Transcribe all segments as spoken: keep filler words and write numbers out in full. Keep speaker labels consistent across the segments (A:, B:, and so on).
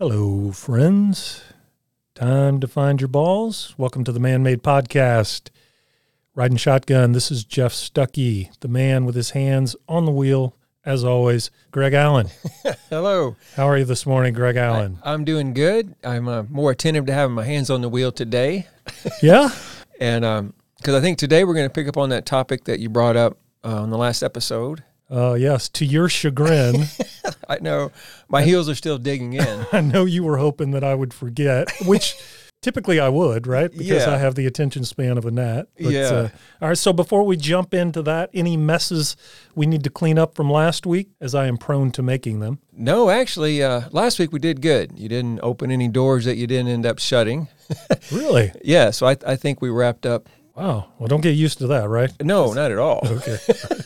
A: Hello, friends. Time to find your balls. Welcome to the Man-Made Podcast. Riding shotgun, this is Jeff Stuckey, the man with his hands on the wheel, as always, Greg Allen.
B: Hello.
A: How are you this morning, Greg Allen?
B: I, I'm doing good. I'm uh, more attentive to having my hands on the wheel today.
A: Yeah?
B: And um, because I think today we're going to pick up on that topic that you brought up uh, on the last episode.
A: Uh, yes, to your chagrin.
B: I know. My heels are still digging in.
A: I know you were hoping that I would forget, which typically I would, right? Because
B: Yeah.
A: I have the attention span of a gnat. But,
B: Yeah.
A: Uh, all right, so before we jump into that, any messes we need to clean up from last week, as I am prone to making them?
B: No, actually, uh, last week we did good. You didn't open any doors that you didn't end up shutting.
A: Really?
B: Yeah, so I, I think we wrapped up.
A: Wow. Well, don't get used to that, right?
B: No, not at all.
A: Okay.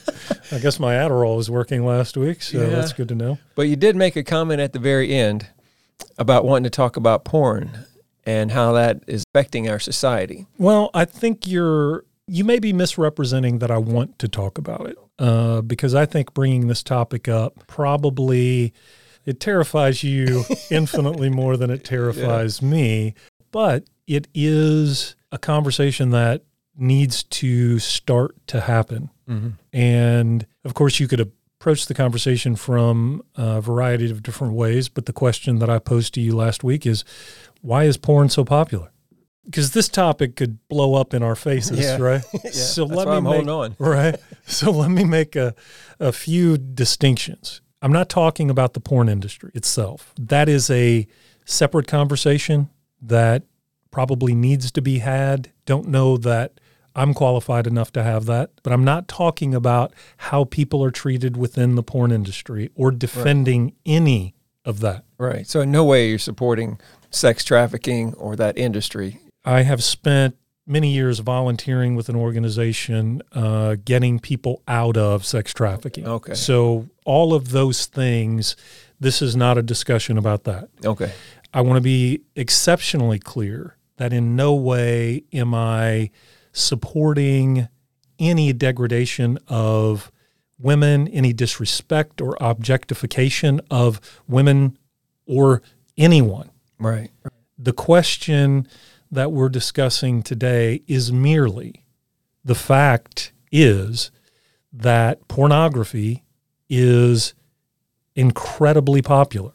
A: I guess my Adderall was working last week, so
B: Yeah.
A: that's good to know.
B: But you did make a comment at the very end about wanting to talk about porn and how that is affecting our society.
A: Well, I think you're, you may be misrepresenting that I want to talk about it, uh, because I think bringing this topic up probably, it terrifies you infinitely more than it terrifies yeah. me, but it is a conversation that needs to start to happen. Mm-hmm. And of course, you could approach the conversation from a variety of different ways, but the question that I posed to you last week is, why is porn so popular? Because this topic could blow up in our faces,
B: yeah.
A: right?
B: yeah,
A: so
B: that's
A: let
B: why
A: me
B: I'm
A: make,
B: holding on.
A: Right. So let me make a, a few distinctions. I'm not talking about the porn industry itself. That is a separate conversation that probably needs to be had. Don't know that I'm qualified enough to have that, but I'm not talking about how people are treated within the porn industry or defending right. any of that.
B: Right. So in no way you're supporting sex trafficking or that industry.
A: I have spent many years volunteering with an organization uh, getting people out of sex trafficking.
B: Okay.
A: So all of those things, this is not a discussion about that.
B: Okay.
A: I want to be exceptionally clear that in no way am I supporting any degradation of women, any disrespect or objectification of women or anyone.
B: Right.
A: The question that we're discussing today is merely the fact is that pornography is incredibly popular.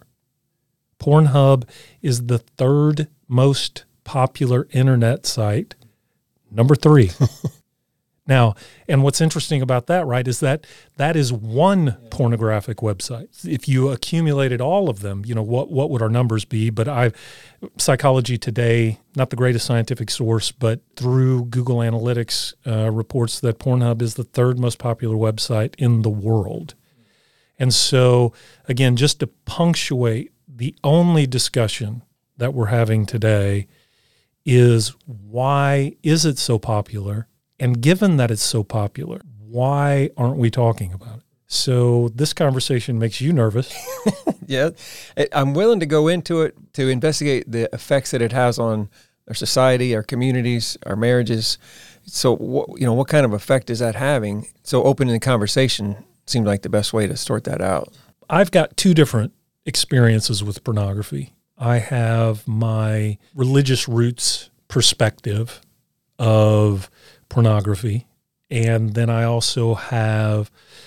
A: Pornhub is the third most popular internet site, number three. Now, and what's interesting about that, right, is that that is one pornographic website. If you accumulated all of them, you know, what what would our numbers be? But I, Psychology Today, not the greatest scientific source, but through Google Analytics, uh, reports that Pornhub is the third most popular website in the world. And so, again, just to punctuate, the only discussion that we're having today is why is it so popular? And given that it's so popular, why aren't we talking about it? So this conversation makes you nervous.
B: Yeah. I'm willing to go into it to investigate the effects that it has on our society, our communities, our marriages. So, what, you know, what kind of effect is that having? So opening the conversation seemed like the best way to sort that out.
A: I've got two different experiences with pornography. I have my religious roots perspective of pornography, and then I also have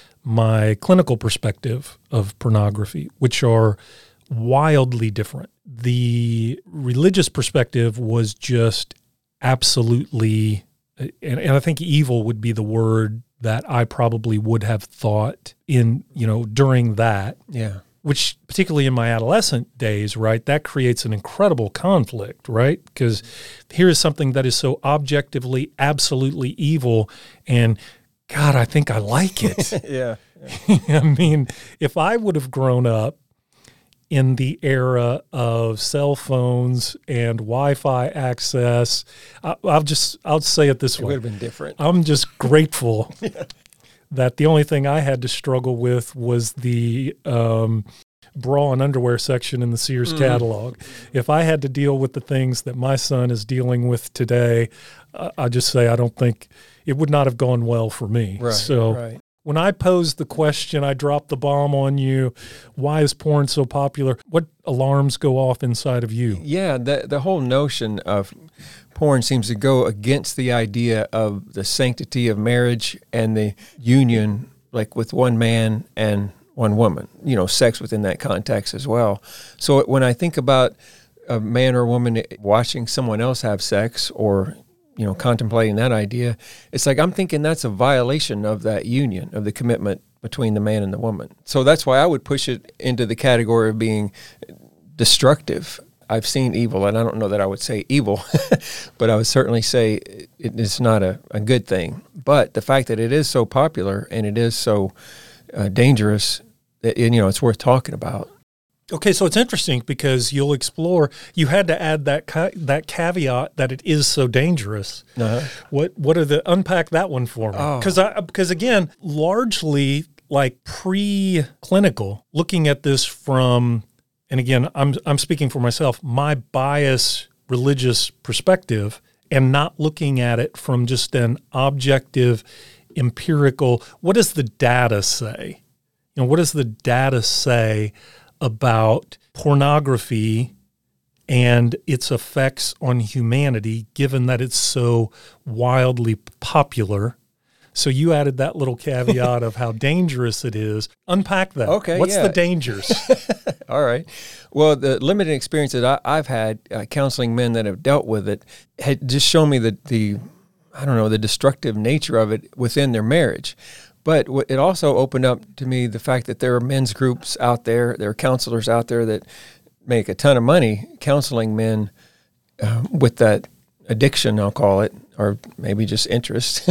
A: my clinical perspective of pornography, which are wildly different. The religious perspective was just absolutely, and, and I think evil would be the word that I probably would have thought in, you know, during that.
B: Yeah.
A: Which particularly in my adolescent days, right, that creates an incredible conflict, right? Because here is something that is so objectively, absolutely evil, and God, I think I like it.
B: yeah.
A: I mean, if I would have grown up in the era of cell phones and Wi-Fi access, I, I'll just, I'll say it this
B: it
A: way.
B: It would have been different.
A: I'm just grateful yeah. that the only thing I had to struggle with was the um, bra and underwear section in the Sears mm. catalog. If I had to deal with the things that my son is dealing with today, uh, I just say I don't think it would not have gone well for me.
B: Right,
A: so
B: right.
A: when I posed the question, I dropped the bomb on you. Why is porn so popular? What alarms go off inside of you?
B: Yeah, the the whole notion of porn seems to go against the idea of the sanctity of marriage and the union, like with one man and one woman, you know, sex within that context as well. So when I think about a man or a woman watching someone else have sex or, you know, contemplating that idea, it's like I'm thinking that's a violation of that union, of the commitment between the man and the woman. So that's why I would push it into the category of being destructive. I've seen evil, and I don't know that I would say evil, but I would certainly say it is not a, a good thing. But the fact that it is so popular and it is so uh, dangerous, that, you know, it's worth talking about.
A: Okay, so it's interesting because you'll explore. You had to add that ca- that caveat that it is so dangerous.
B: Uh-huh.
A: What what are the unpack that one for me? Because
B: Oh.
A: I because again, largely like pre-clinical, looking at this from, and again, I'm I'm speaking for myself, my bias religious perspective, and not looking at it from just an objective, empirical. What does the data say? You know, what does the data say about pornography and its effects on humanity, given that it's so wildly popular? So you added that little caveat of how dangerous it is. Unpack that.
B: Okay,
A: What's
B: yeah.
A: the dangers?
B: All right. Well, the limited experience that I, I've had uh, counseling men that have dealt with it had just shown me the, the, I don't know, the destructive nature of it within their marriage. But what- it also opened up to me the fact that there are men's groups out there, there are counselors out there that make a ton of money counseling men uh, with that addiction, I'll call it, or maybe just interest.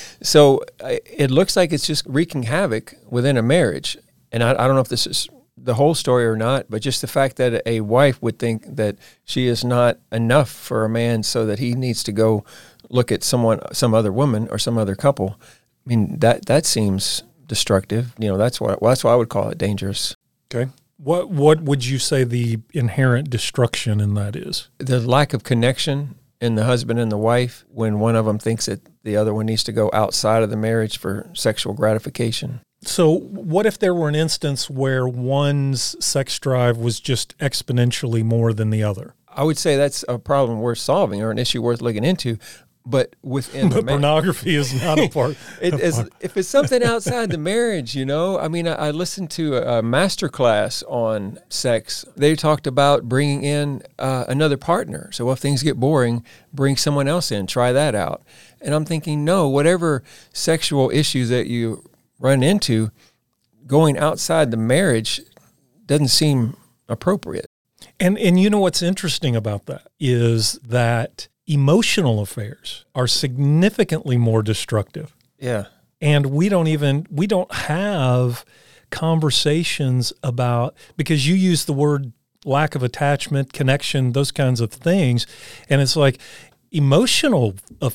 B: So uh, it looks like it's just wreaking havoc within a marriage. And I, I don't know if this is the whole story or not, but just the fact that a wife would think that she is not enough for a man so that he needs to go look at someone, some other woman or some other couple. I mean, that that seems destructive. You know, that's why well, that's why I would call it dangerous.
A: Okay. What what would you say the inherent destruction in that is?
B: The lack of connection in the husband and the wife when one of them thinks that the other one needs to go outside of the marriage for sexual gratification.
A: So what if there were an instance where one's sex drive was just exponentially more than the other?
B: I would say that's a problem worth solving or an issue worth looking into. But within the
A: But
B: ma-
A: pornography is not a part.
B: It is, if it's something outside the marriage, you know, I mean, I, I listened to a, a master class on sex. They talked about bringing in uh, another partner. So if things get boring, bring someone else in, try that out. And I'm thinking, no, whatever sexual issues that you run into, going outside the marriage doesn't seem appropriate.
A: And and you know what's interesting about that is that emotional affairs are significantly more destructive.
B: Yeah.
A: And we don't even, we don't have conversations about, because you use the word lack of attachment, connection, those kinds of things. And it's like emotional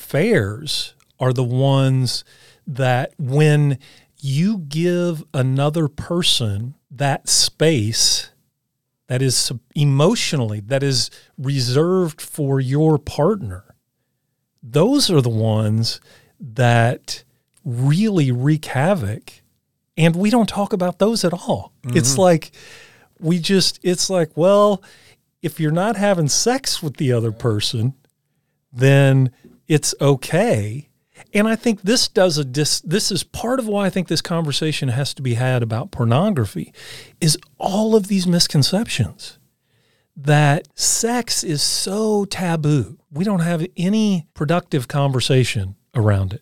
A: affairs are the ones that when you give another person that space that is emotionally, that is reserved for your partner, those are the ones that really wreak havoc. And we don't talk about those at all. Mm-hmm. It's like, we just, it's like, well, if you're not having sex with the other person, then it's okay. And I think this does a dis, this is part of why I think this conversation has to be had about pornography, is all of these misconceptions that sex is so taboo. We don't have any productive conversation around it.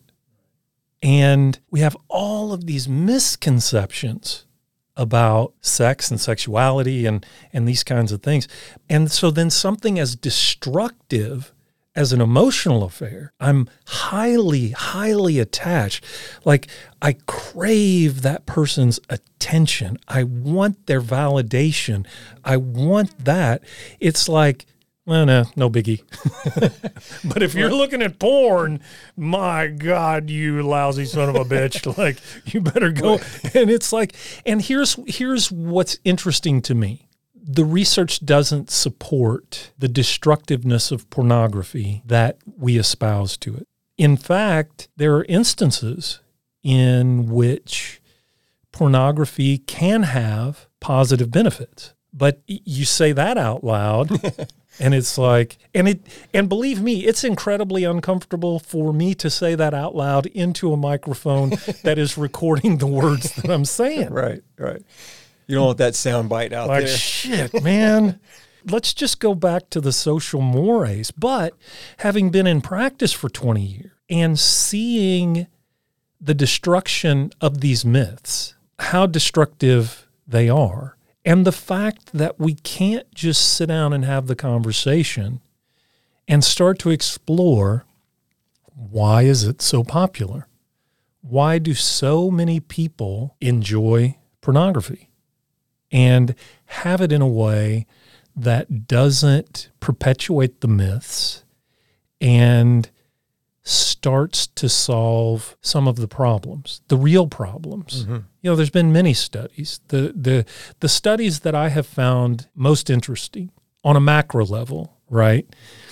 A: And we have all of these misconceptions about sex and sexuality and, and these kinds of things. And so then something as destructive as an emotional affair, I'm highly, highly attached. Like, I crave that person's attention. I want their validation. I want that. It's like, well, no, no biggie. But if you're looking at porn, my God, you lousy son of a bitch, like, you better go. And it's like, and here's here's what's interesting to me. The research doesn't support the destructiveness of pornography that we espouse to it. In fact, there are instances in which pornography can have positive benefits. But you say that out loud and it's like, and it, and believe me, it's incredibly uncomfortable for me to say that out loud into a microphone that is recording the words that I'm saying.
B: Right, right. You don't want that sound bite out
A: like,
B: there.
A: Shit, man. Let's just go back to the social mores. But having been in practice for twenty years and seeing the destruction of these myths, how destructive they are, and the fact that we can't just sit down and have the conversation and start to explore, why is it so popular? Why do so many people enjoy pornography and have it in a way that doesn't perpetuate the myths and starts to solve some of the problems, the real problems. Mm-hmm. You know, there's been many studies. The, the, the studies that I have found most interesting on a macro level, right,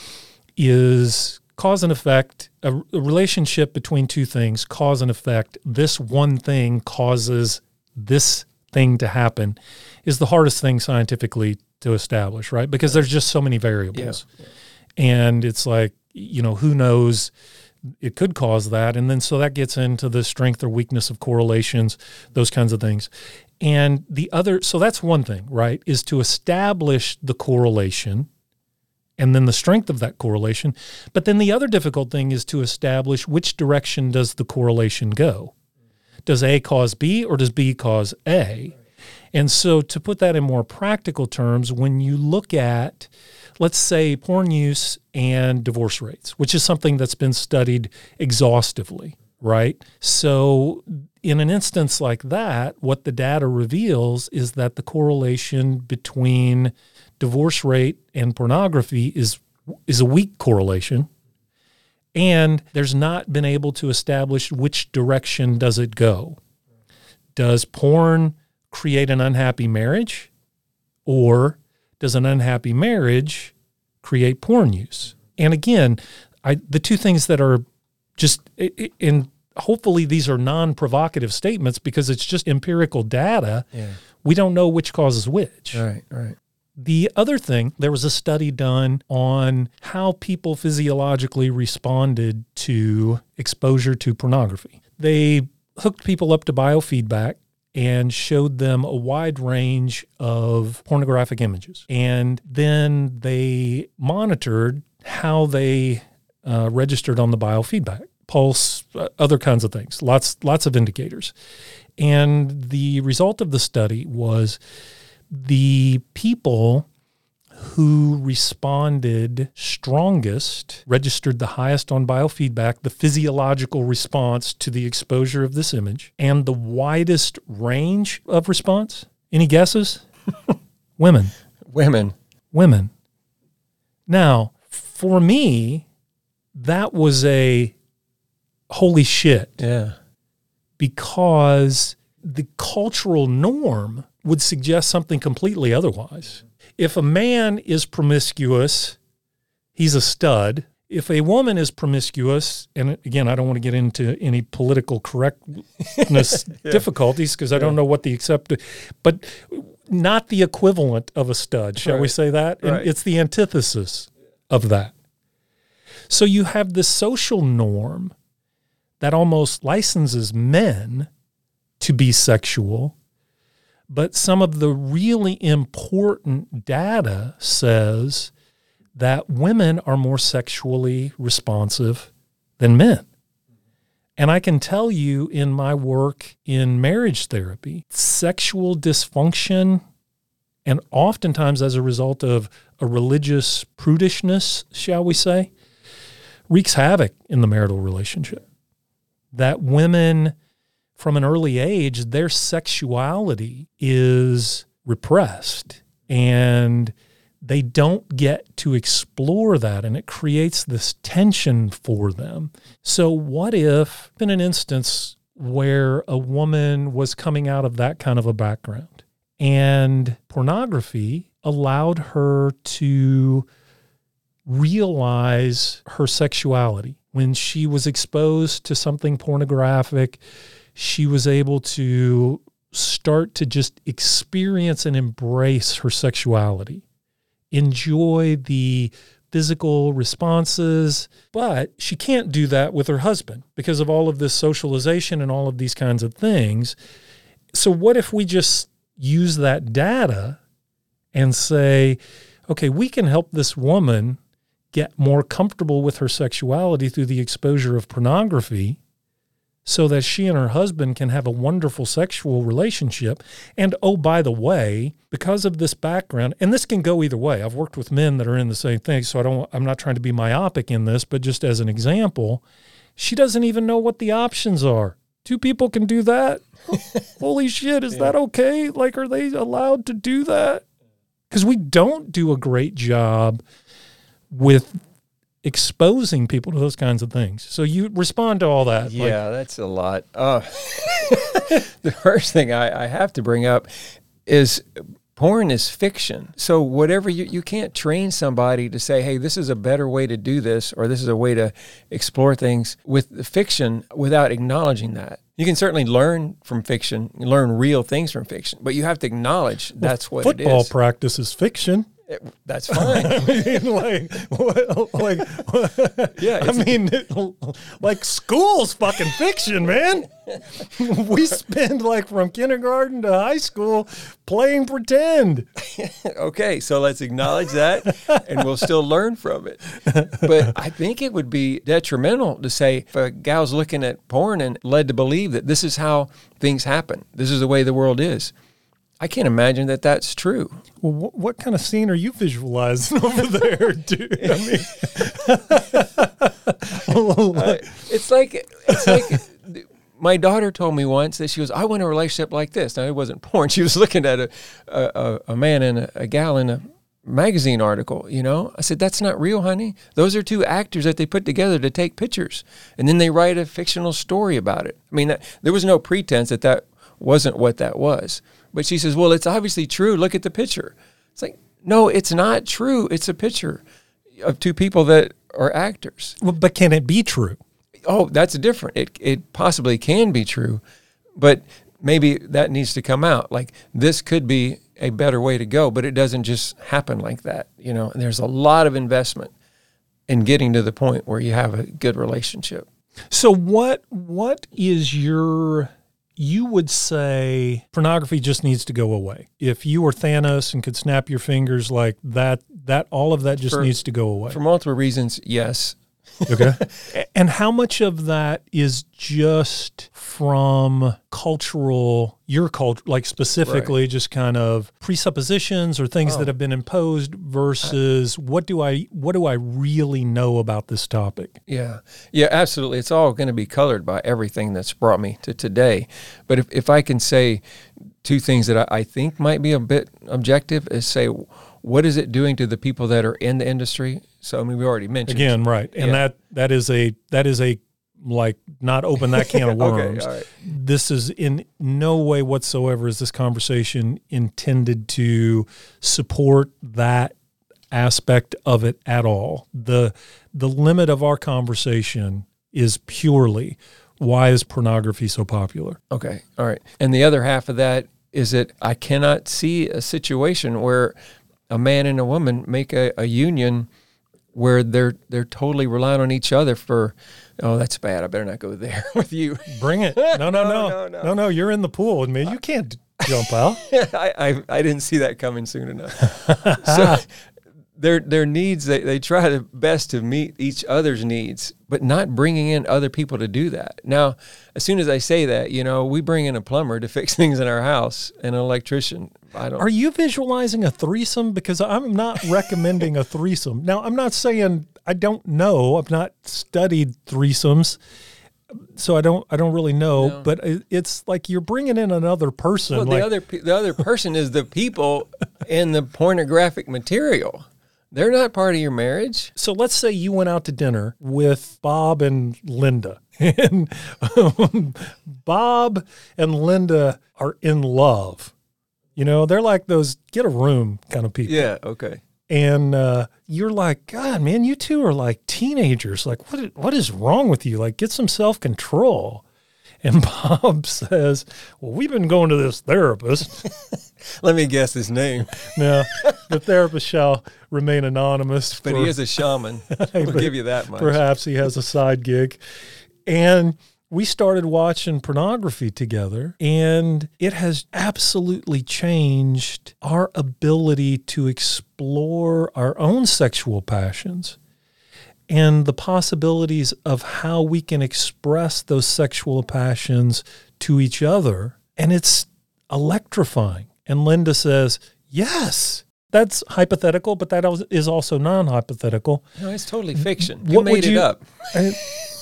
A: is cause and effect, a, a relationship between two things, cause and effect. This one thing causes this thing to happen is the hardest thing scientifically to establish, right? Because there's just so many variables. Yeah. And it's like, you know, who knows, it could cause that. And then so that gets into the strength or weakness of correlations, those kinds of things. And the other, so that's one thing, right, is to establish the correlation and then the strength of that correlation. But then the other difficult thing is to establish which direction does the correlation go. Does A cause B or does B cause A? And so to put that in more practical terms, when you look at, let's say, porn use and divorce rates, which is something that's been studied exhaustively, right? So in an instance like that, what the data reveals is that the correlation between divorce rate and pornography is is a weak correlation, and there's not been able to establish which direction does it go. Does porn create an unhappy marriage, or does an unhappy marriage create porn use? And again, I, the two things that are just, and hopefully these are non-provocative statements because it's just empirical data.
B: Yeah.
A: We don't know which causes which.
B: Right, right.
A: The other thing, there was a study done on how people physiologically responded to exposure to pornography. They hooked people up to biofeedback and showed them a wide range of pornographic images. And then they monitored how they uh, registered on the biofeedback, pulse, uh, other kinds of things, lots, lots of indicators. And the result of the study was the people who responded strongest registered the highest on biofeedback, the physiological response to the exposure of this image, and the widest range of response. Any guesses? Women.
B: Women.
A: Women. Now, for me, that was a holy shit.
B: Yeah.
A: Because the cultural norm would suggest something completely otherwise. If a man is promiscuous, he's a stud. If a woman is promiscuous, and again, I don't want to get into any political correctness yeah. difficulties because I yeah. don't know what the accepted, but not the equivalent of a stud, shall right. we say that? And
B: right.
A: it's the antithesis of that. So you have this social norm that almost licenses men to be sexual, but some of the really important data says that women are more sexually responsive than men. And I can tell you in my work in marriage therapy, sexual dysfunction, and oftentimes as a result of a religious prudishness, shall we say, wreaks havoc in the marital relationship. That women from an early age, their sexuality is repressed and they don't get to explore that, and it creates this tension for them. So what if, in an instance where a woman was coming out of that kind of a background and pornography allowed her to realize her sexuality when she was exposed to something pornographic? she was able to start to just experience and embrace her sexuality, enjoy the physical responses, but she can't do that with her husband because of all of this socialization and all of these kinds of things. So what if we just use that data and say, okay, we can help this woman get more comfortable with her sexuality through the exposure of pornography so that she and her husband can have a wonderful sexual relationship. And oh, by the way, because of this background, and this can go either way. I've worked with men that are in the same thing, so I don't, I'm not trying to be myopic in this, but just as an example, she doesn't even know what the options are. Two people can do that? Holy shit, is yeah. that okay? Like, are they allowed to do that? Because we don't do a great job with exposing people to those kinds of things. So you respond to all that.
B: Yeah,
A: like,
B: that's a lot. Uh, the first thing I, I have to bring up is porn is fiction. So whatever you, you can't train somebody to say, hey, this is a better way to do this, or this is a way to explore things with fiction without acknowledging that. You can certainly learn from fiction, learn real things from fiction, but you have to acknowledge that's
A: well,
B: what it is.
A: Football practice is fiction.
B: It, that's fine.
A: I mean, like, what, like, what, yeah. I mean, it, like, school's fucking fiction, man. We spend like from kindergarten to high school playing pretend.
B: Okay, so let's acknowledge that, and we'll still learn from it. But I think it would be detrimental to say if a gal's looking at porn and led to believe that this is how things happen, this is the way the world is. I can't imagine that that's true.
A: Well, what, what kind of scene are you visualizing over there, dude? I mean,
B: uh, it's like it's like my daughter told me once that she goes, "I want a relationship like this." Now it wasn't porn; she was looking at a a, a man and a, a gal in a magazine article. You know, I said, "That's not real, honey. Those are two actors that they put together to take pictures, and then they write a fictional story about it." I mean, that, there was no pretense that that wasn't what that was. But she says, well, it's obviously true. Look at the picture. It's like, no, it's not true. It's a picture of two people that are actors.
A: Well, but can it be true?
B: Oh, that's different. It it possibly can be true, but maybe that needs to come out. Like, this could be a better way to go, but it doesn't just happen like that. You know, and there's a lot of investment in getting to the point where you have a good relationship.
A: So what what is your... You would say pornography just needs to go away. If you were Thanos and could snap your fingers like that, that all of that just for, needs to go away.
B: For multiple reasons, yes.
A: Okay. And how much of that is just from cultural, your culture, like specifically right. just kind of presuppositions or things oh. that have been imposed versus I, what do I what do I really know about this topic?
B: Yeah. Yeah, absolutely. It's all going to be colored by everything that's brought me to today. But if, if I can say two things that I, I think might be a bit objective is say, what is it doing to the people that are in the industry? So, I mean, we already mentioned.
A: Again, right. And yeah. that that is a, that is a, like, not open that can of worms.
B: Okay, all right.
A: This is in no way whatsoever is this conversation intended to support that aspect of it at all. The the limit of our conversation is purely, why is pornography so popular?
B: Okay, all right. And the other half of that is that I cannot see a situation where a man and a woman make a, a union where they're they're totally relying on each other for, oh, that's bad. I better not go there with you.
A: Bring it. No, no, no,
B: no,
A: no,
B: no,
A: no, no. You're in the pool with me. You can't jump out.
B: I, I I didn't see that coming soon enough. So their their needs, they, they try their best to meet each other's needs, but not bringing in other people to do that. Now, as soon as I say that, you know, we bring in a plumber to fix things in our house and an electrician. I don't.
A: Are you visualizing a threesome? Because I'm not recommending a threesome. Now, I'm not saying I don't know. I've not studied threesomes, so I don't. I don't really know. No. But it's like you're bringing in another person.
B: Well,
A: like,
B: the other the other person is the people in the pornographic material. They're not part of your marriage.
A: So let's say you went out to dinner with Bob and Linda, and um, Bob and Linda are in love. You know, they're like those get a room kind of people.
B: Yeah, okay.
A: And uh, you're like, God, man, you two are like teenagers. Like, what? What is wrong with you? Like, get some self-control. And Bob says, well, we've been going to this therapist.
B: Let me guess his name.
A: Now, the therapist shall remain anonymous.
B: But
A: for,
B: he is a shaman. We'll give you that much.
A: Perhaps he has a side gig. And we started watching pornography together, and it has absolutely changed our ability to explore our own sexual passions and the possibilities of how we can express those sexual passions to each other. And it's electrifying. And Linda says, yes, that's hypothetical, but that is also non-hypothetical.
B: No, it's totally fiction. You
A: What would
B: made it
A: you-
B: up.
A: I-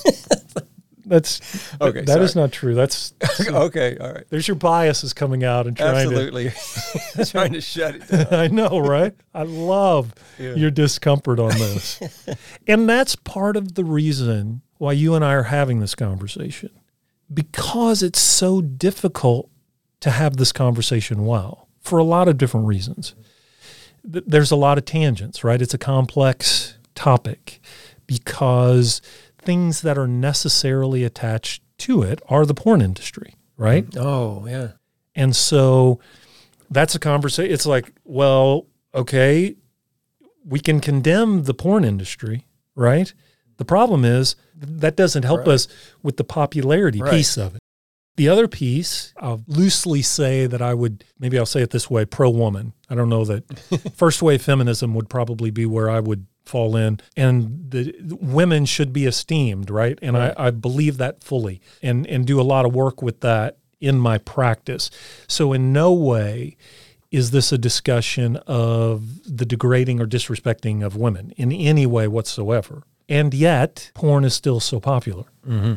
A: That's
B: Okay,
A: that is
B: sorry.
A: not true. That's
B: Okay, all right.
A: there's your biases coming out and trying
B: Absolutely. Trying to shut it down.
A: to. I know, right? I love
B: Yeah.
A: your discomfort on this, and that's part of the reason why you and I are having this conversation, because it's so difficult to have this conversation well for a lot of different reasons. Th- There's a lot of tangents, right? It's a complex topic because things that are necessarily attached to it are the porn industry, right?
B: Oh, yeah.
A: And so that's a conversation. It's like, well, okay, we can condemn the porn industry, right? The problem is that doesn't help
B: Right.
A: us with the popularity
B: Right.
A: piece of it. The other piece, I'll loosely say that I would, maybe I'll say it this way, pro-woman. I don't know that first wave feminism would probably be where I would fall in, and the women should be esteemed, right? And
B: Right.
A: I, I believe that fully, and and do a lot of work with that in my practice. So in no way is this a discussion of the degrading or disrespecting of women in any way whatsoever. And yet, porn is still so popular.
B: Mm-hmm.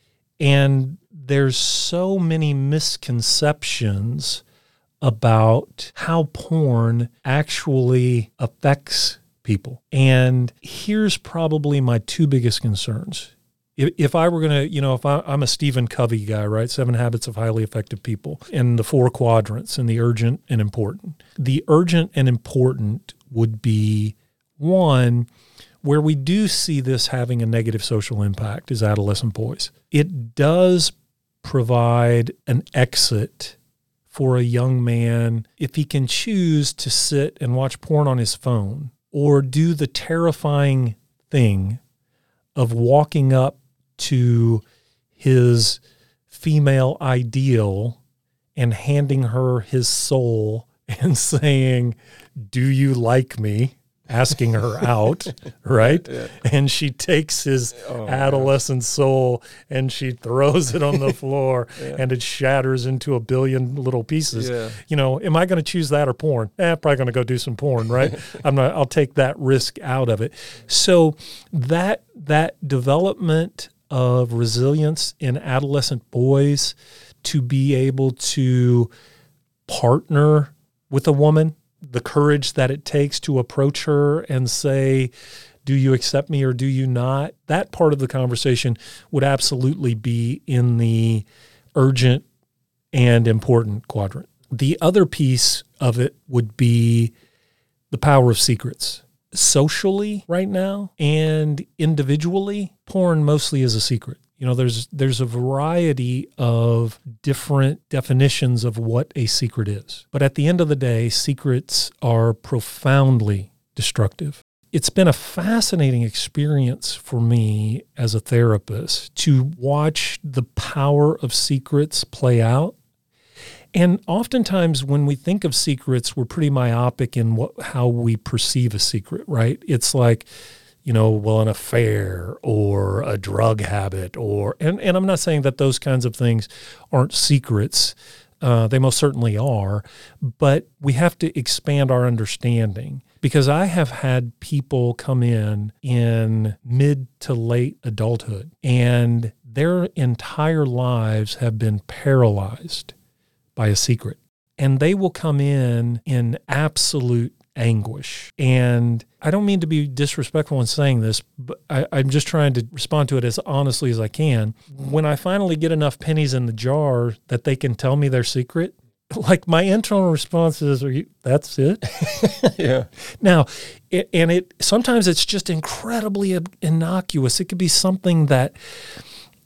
A: And there's so many misconceptions about how porn actually affects people. And here's probably my two biggest concerns. If, if I were going to, you know, if I, I'm a Stephen Covey guy, right? Seven Habits of Highly Effective People, and the four quadrants, and the urgent and important. The urgent and important would be one, where we do see this having a negative social impact is adolescent boys. It does provide an exit for a young man if he can choose to sit and watch porn on his phone, or do the terrifying thing of walking up to his female ideal and handing her his soul and saying, do you like me? Asking her out, right?
B: Yeah.
A: And she takes his
B: Oh,
A: adolescent soul and she throws it on the floor
B: Yeah.
A: and it shatters into a billion little pieces.
B: Yeah.
A: You know, am I going to choose that or porn? Eh, probably going to go do some porn, right? I'm not, I'll take that risk out of it. So that, that development of resilience in adolescent boys to be able to partner with a woman, the courage that it takes to approach her and say, do you accept me or do you not? That part of the conversation would absolutely be in the urgent and important quadrant. The other piece of it would be the power of secrets. Socially right now and individually, porn mostly is a secret. You know, there's there's a variety of different definitions of what a secret is. But at the end of the day, secrets are profoundly destructive. It's been a fascinating experience for me as a therapist to watch the power of secrets play out. And oftentimes when we think of secrets, we're pretty myopic in what how we perceive a secret, right? It's like, you know, well, an affair or a drug habit or, and, and I'm not saying that those kinds of things aren't secrets. Uh, they most certainly are, but we have to expand our understanding, because I have had people come in in mid to late adulthood and their entire lives have been paralyzed by a secret. And they will come in in absolute anguish. And I don't mean to be disrespectful in saying this, but I, I'm just trying to respond to it as honestly as I can. When I finally get enough pennies in the jar that they can tell me their secret, like my internal response is, are you, that's it?
B: Yeah.
A: Now, it, and it sometimes it's just incredibly innocuous. It could be something that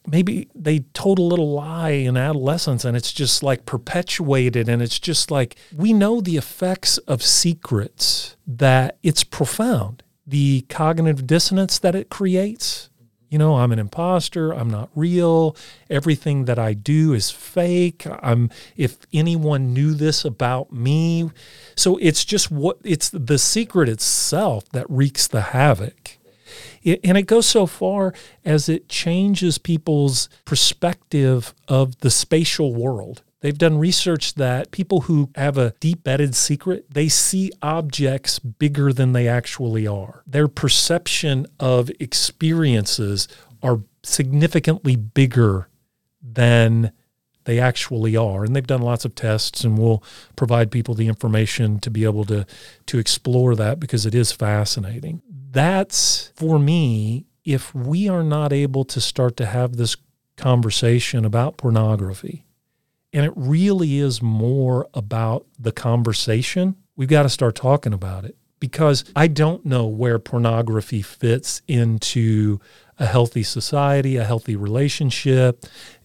A: maybe they told a little lie in adolescence and it's just like perpetuated. And it's just like, we know the effects of secrets, that it's profound. The cognitive dissonance that it creates. You know, I'm an imposter. I'm not real. Everything that I do is fake. I'm, if anyone knew this about me. So it's just what, it's the secret itself that wreaks the havoc. It, and it goes so far as it changes people's perspective of the spatial world. They've done research that people who have a deep-bedded secret, they see objects bigger than they actually are. Their perception of experiences are significantly bigger than they actually are. And they've done lots of tests, and we'll provide people the information to be able to, to explore that because it is fascinating. That's, for me, if we are not able to start to have this conversation about pornography, and it really is more about the conversation, we've got to start talking about it, because I don't know where pornography fits into a healthy society, a healthy relationship,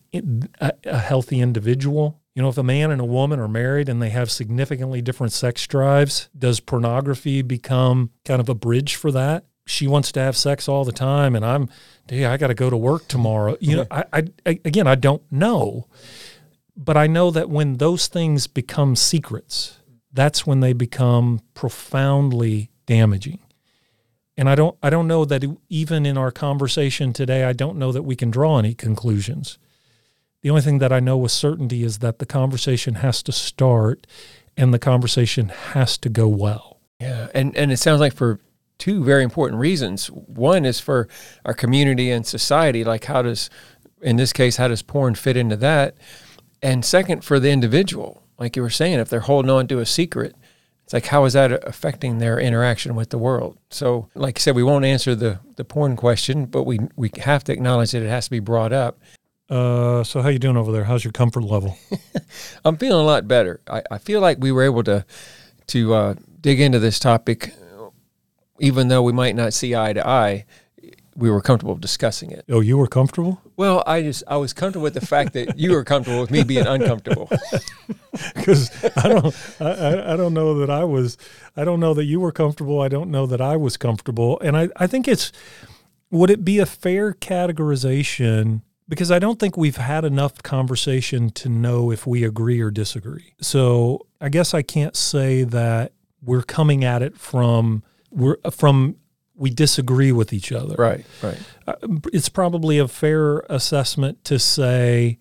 A: a, a healthy individual. You know, if a man and a woman are married and they have significantly different sex drives, does pornography become kind of a bridge for that? She wants to have sex all the time, and I'm, hey, I got to go to work tomorrow. You know, I, I, again, I don't know. But I know that when those things become secrets, that's when they become profoundly damaging. And I don't I don't know that even in our conversation today, I don't know that we can draw any conclusions. The only thing that I know with certainty is that the conversation has to start and the conversation has to go well.
B: Yeah, and, and it sounds like for two very important reasons. One is for our community and society, like how does, in this case, how does porn fit into that? And second, for the individual, like you were saying, if they're holding on to a secret, it's like, how is that affecting their interaction with the world? So, like you said, we won't answer the, the porn question, but we we have to acknowledge that it has to be brought up.
A: Uh, so how you doing over there? How's your comfort level?
B: I'm feeling a lot better. I, I feel like we were able to to uh, dig into this topic, even though we might not see eye to eye. We were comfortable discussing it.
A: Oh, you were comfortable?
B: Well, I just I was comfortable with the fact that you were comfortable with me being uncomfortable.
A: Because I don't I, I don't know that I was I don't know that you were comfortable. I don't know that I was comfortable. And I, I think it's, would it be a fair categorization? Because I don't think we've had enough conversation to know if we agree or disagree. So I guess I can't say that we're coming at it from we're from we disagree with each other.
B: Right, right.
A: Uh, it's probably a fair assessment to say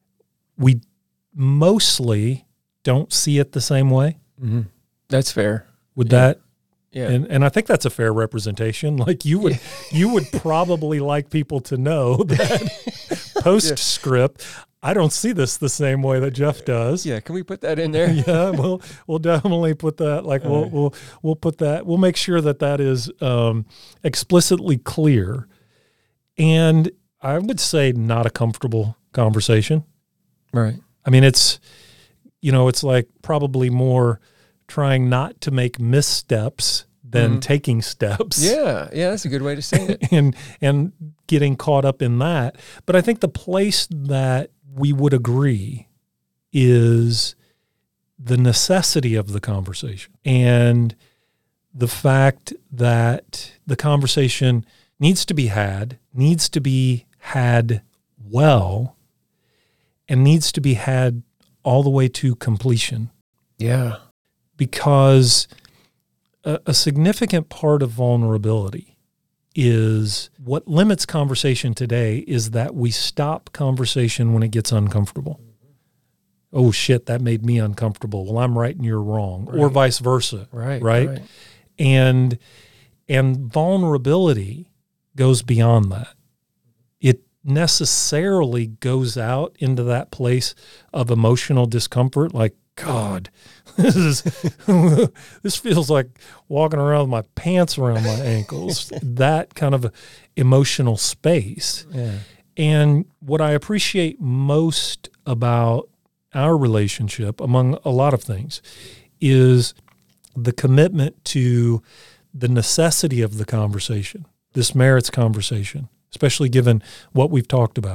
A: we mostly don't see it the same way.
B: Mm-hmm. That's fair.
A: Would
B: yeah.
A: that?
B: Yeah.
A: And and I think that's a fair representation. Like you would, you would probably like people to know that postscript, I don't see this the same way that Jeff does.
B: Yeah, can we put that in there?
A: Yeah, we'll we'll definitely put that. Like we'll
B: right.
A: we'll we'll put that. We'll make sure that that is um, explicitly clear. And I would say not a comfortable conversation.
B: Right.
A: I mean, it's you know, it's like probably more trying not to make missteps than mm-hmm. taking steps.
B: Yeah, yeah, that's a good way to say it.
A: and and getting caught up in that. But I think the place that we would agree is the necessity of the conversation and the fact that the conversation needs to be had, needs to be had well, and needs to be had all the way to completion.
B: Yeah.
A: Because a, a significant part of vulnerability is what limits conversation today is that we stop conversation when it gets uncomfortable. Oh shit, that made me uncomfortable. Well, I'm right and you're wrong, right. Or vice versa.
B: Right,
A: right. Right. And and vulnerability goes beyond that. It necessarily goes out into that place of emotional discomfort, like, God, this is this feels like walking around with my pants around my ankles. That kind of emotional space.
B: Yeah.
A: And what I appreciate most about our relationship, among a lot of things, is the commitment to the necessity of the conversation. This merits conversation, especially given what we've talked about.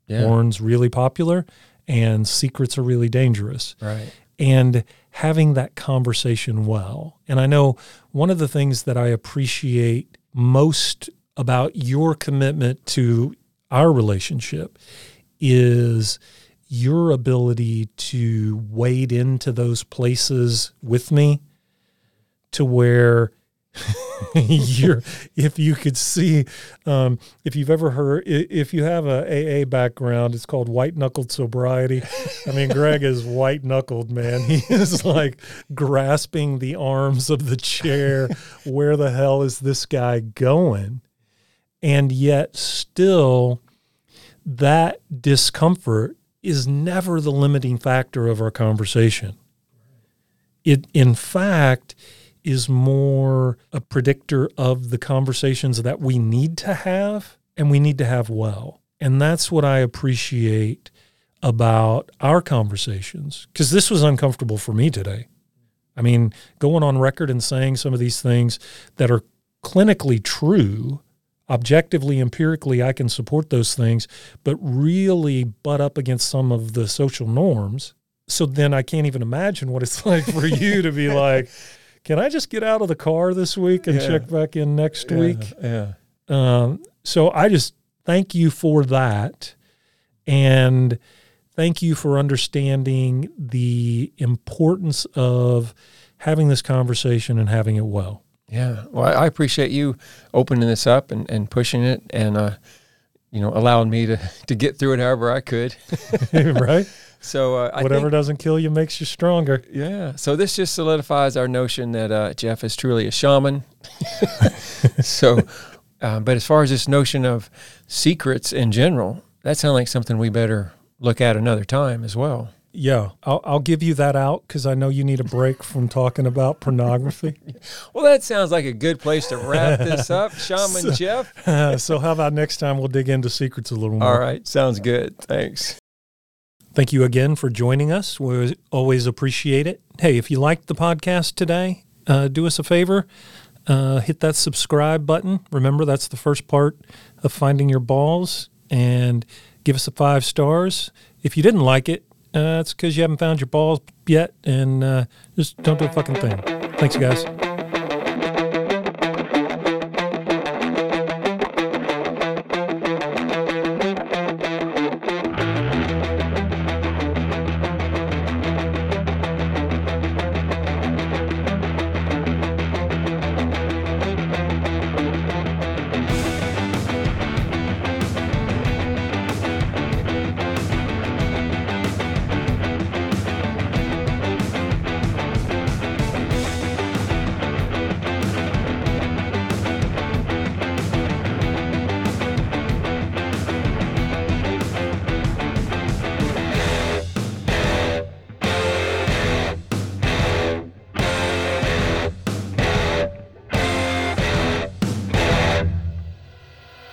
B: Yeah.
A: Porn's really popular, and secrets are really dangerous.
B: Right.
A: And having that conversation well. And I know one of the things that I appreciate most about your commitment to our relationship is your ability to wade into those places with me to where you're, if you could see, um, if you've ever heard, if you have a A A background, it's called white knuckled sobriety. I mean, Greg is white knuckled, man. He is like grasping the arms of the chair. Where the hell is this guy going? And yet still that discomfort is never the limiting factor of our conversation. It, in fact, is more a predictor of the conversations that we need to have and we need to have well. And that's what I appreciate about our conversations, because this was uncomfortable for me today. I mean, going on record and saying some of these things that are clinically true, objectively, empirically, I can support those things, but really butt up against some of the social norms. So then I can't even imagine what it's like for you to be like, can I just get out of the car this week and
B: yeah.
A: check back in next
B: yeah,
A: week?
B: Yeah.
A: Um, so I just thank you for that. And thank you for understanding the importance of having this conversation and having it well.
B: Yeah. Well, I appreciate you opening this up and, and pushing it and, uh, you know, allowing me to, to get through it however I could.
A: Right?
B: So uh, I
A: whatever
B: think,
A: doesn't kill you makes you stronger.
B: Yeah. So this just solidifies our notion that uh, Jeff is truly a shaman. so, uh, but as far as this notion of secrets in general, that sounds like something we better look at another time as well.
A: Yeah, I'll, I'll give you that out because I know you need a break from talking about pornography.
B: Well, that sounds like a good place to wrap this up, Shaman
A: so,
B: Jeff.
A: Uh, so how about next time we'll dig into secrets a little more?
B: All right, sounds good. Thanks.
A: Thank you again for joining us. We always appreciate it. Hey, if you liked the podcast today, uh, do us a favor. Uh, hit that subscribe button. Remember, that's the first part of finding your balls. And give us a five stars. If you didn't like it, uh, it's because you haven't found your balls yet. And uh, just don't do a fucking thing. Thanks, guys.